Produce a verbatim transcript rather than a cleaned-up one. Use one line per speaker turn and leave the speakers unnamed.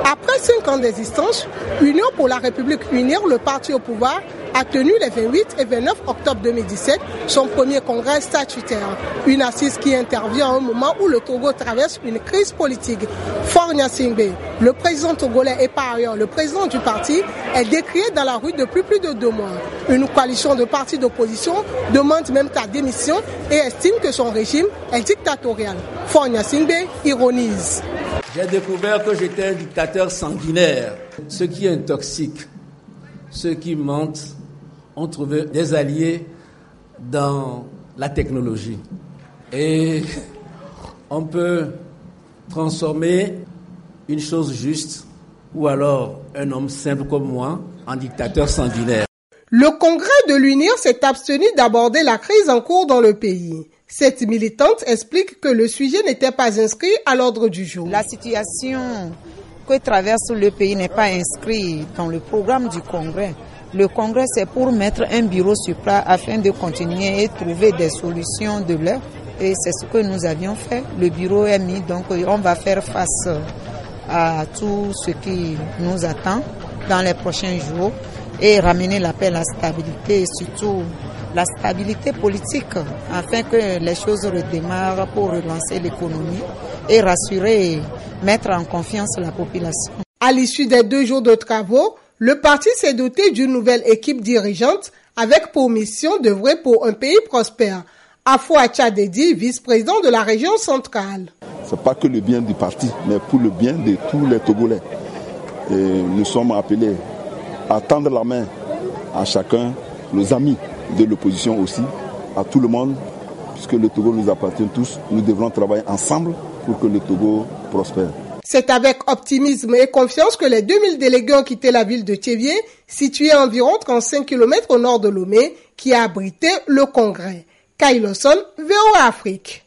Après cinq ans d'existence, Union pour la République Unir, le parti au pouvoir, a tenu les vingt-huit et vingt-neuf octobre deux mille dix-sept son premier congrès statutaire. Une assise qui intervient à un moment où le Togo traverse une crise politique. Faure Gnassingbé, le président togolais et par ailleurs le président du parti, est décrié dans la rue depuis plus de deux mois. Une coalition de partis d'opposition demande même sa démission et estime que son régime est dictatorial. Faure Gnassingbé ironise.
J'ai découvert que j'étais un dictateur sanguinaire. Ceux qui intoxiquent, ceux qui mentent, ont trouvé des alliés dans la technologie. Et on peut transformer une chose juste ou alors un homme simple comme moi en dictateur sanguinaire.
Le congrès de l'Unir s'est abstenu d'aborder la crise en cours dans le pays. Cette militante explique que le sujet n'était pas inscrit à l'ordre du jour.
La situation que traverse le pays n'est pas inscrite dans le programme du congrès. Le congrès, c'est pour mettre un bureau sur place afin de continuer et trouver des solutions de l'heure. Et c'est ce que nous avions fait. Le bureau est mis, donc on va faire face à tout ce qui nous attend dans les prochains jours et ramener la paix, la stabilité et surtout la stabilité politique afin que les choses redémarrent pour relancer l'économie et rassurer et mettre en confiance la population.
À l'issue des deux jours de travaux, le parti s'est doté d'une nouvelle équipe dirigeante avec pour mission d'œuvrer pour un pays prospère. Afua Tchadedi, vice-président de la région centrale.
Ce n'est pas que le bien du parti, mais pour le bien de tous les Togolais. Et nous sommes appelés à tendre la main à chacun, nos amis de l'opposition aussi, à tout le monde, puisque le Togo nous appartient tous. Nous devrons travailler ensemble pour que le Togo prospère.
C'est avec optimisme et confiance que les deux mille délégués ont quitté la ville de Tchévié, située à environ trente-cinq kilomètres au nord de Lomé, qui a abrité le congrès. Kailoson, V O A Afrique.